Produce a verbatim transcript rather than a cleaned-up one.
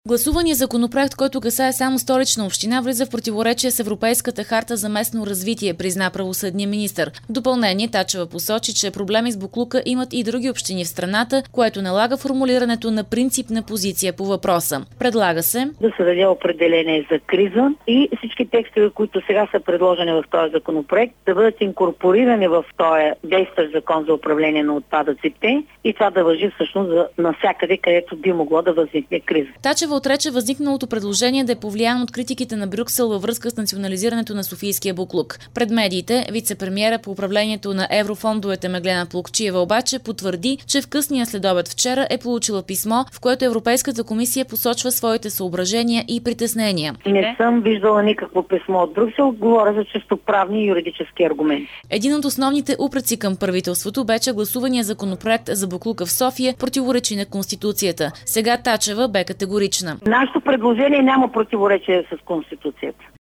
Гласуваният законопроект, който касае само Столична община, влиза в противоречие с Европейската харта за местно развитие, призна правосъдния министър. В допълнение Тачева посочи, че проблеми с боклука имат и други общини в страната, което налага формулирането на принципна позиция по въпроса. Предлага се да се даде определение за криза и всички текстове, които сега са предложени в този законопроект, да бъдат инкорпорирани в този действащ закон за управление на отпадъците и това да важи всъщност за навсякъде, където би могло да възникне криза. Тачева отрече възникналото предложение да е повлияно от критиките на Брюксел във връзка с национализирането на софийския боклук. Пред медиите вице-премиера по управлението на еврофондовете Меглена Плугчиева обаче потвърди, че в късния следобед вчера е получила писмо, в което Европейската комисия посочва своите съображения и притеснения. Не съм виждала никакво писмо от Брюксел, говоря за чисто правни и юридически аргументи. Един от основните упреци към правителството бе, че гласувания законопроект за боклука в София противоречи на Конституцията. Сега Тачева бе категорична. Нашето предложение няма противоречие с Конституцията.